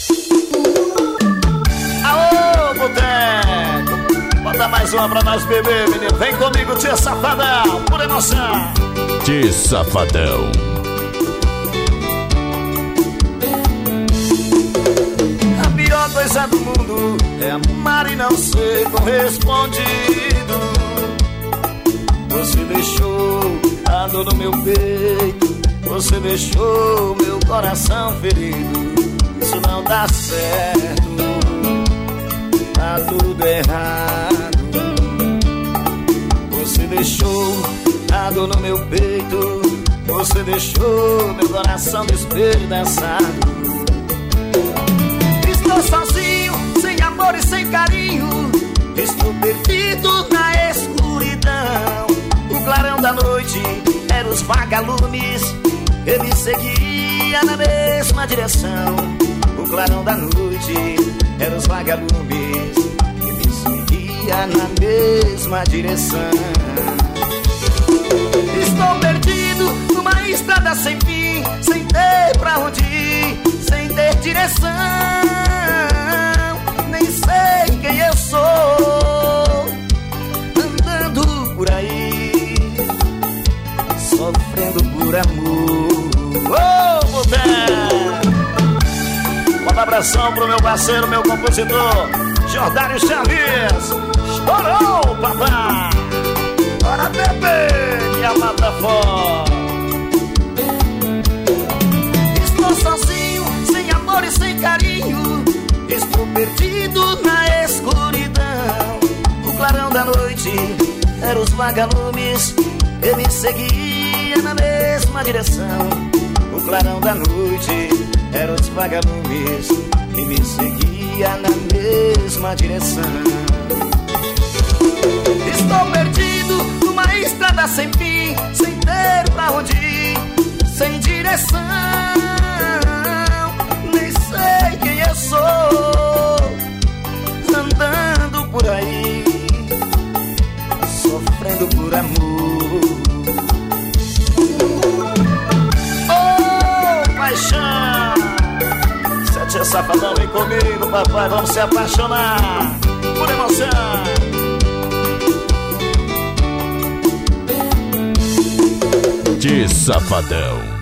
Aô, boteco, bota mais uma pra nós beber, menino. Vem comigo, tia Safadão, por emoção. Tia Safadão. A pior coisa do mundo é amar e não ser correspondido. Você deixou a dor no meu peito, você deixou meu coração ferido. Isso não dá certo, tá tudo errado. Você deixou a dor no meu peito, você deixou meu coração despedaçado. Estou sozinho, sem amor e sem carinho. Estou perdido na escuridão. O clarão da noite era os vagalumes, ele seguia na mesma direção. O clarão da noite era os vagalumes, ele seguia na mesma direção. Estou perdido numa estrada sem fim, sem ter pra onde ir, sem ter direção. Nem sei quem eu sou, andando por aí, sofrendo por amor. Ô, boteco! Manda abração pro meu parceiro, meu compositor Jordário Chaves. Estourou, papai! Bora beber, minha mata fora. Estou sozinho, sem amor e sem carinho. Estou perdido na escuridão. O clarão da noite era os vagalumes, ele seguia na mesma direção. O clarão da noite era os vagalumes, ele seguia na mesma direção. Estou perdido numa estrada sem fim, sem ter pra onde ir, sem direção. Nem sei quem eu sou, andando por aí, sofrendo por amor. Oh, paixão! Sete Safadão, vem comigo, papai, vamos se apaixonar por emoção. Tia Safadão.